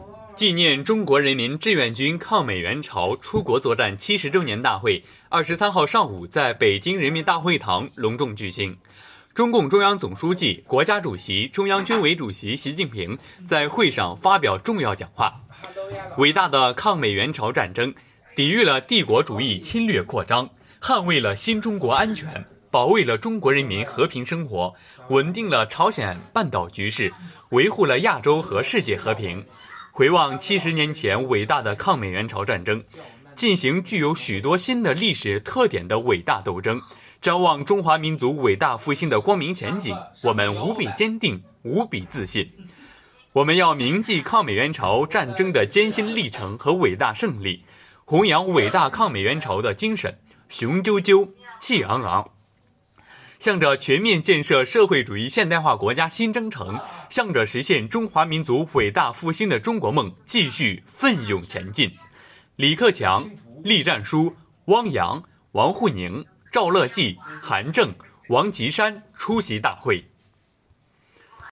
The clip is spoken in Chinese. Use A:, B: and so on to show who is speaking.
A: 纪念中国人民志愿军抗美援朝出国作战70周年大会23号上午在北京人民大会堂隆重举行。中共中央总书记、国家主席、中央军委主席习近平在会上发表重要讲话。伟大的抗美援朝战争抵御了帝国主义侵略扩张，捍卫了新中国安全，保卫了中国人民和平生活，稳定了朝鲜半岛局势，维护了亚洲和世界和平。回望70年前伟大的抗美援朝战争，进行具有许多新的历史特点的伟大斗争，展望中华民族伟大复兴的光明前景，我们无比坚定，无比自信。我们要铭记抗美援朝战争的艰辛历程和伟大胜利，弘扬伟大抗美援朝的精神，雄赳赳，气昂昂，向着全面建设社会主义现代化国家新征程，向着实现中华民族伟大复兴的中国梦继续奋勇前进。李克强、栗战书、汪洋、王沪宁、赵乐际、韩正、王岐山出席大会。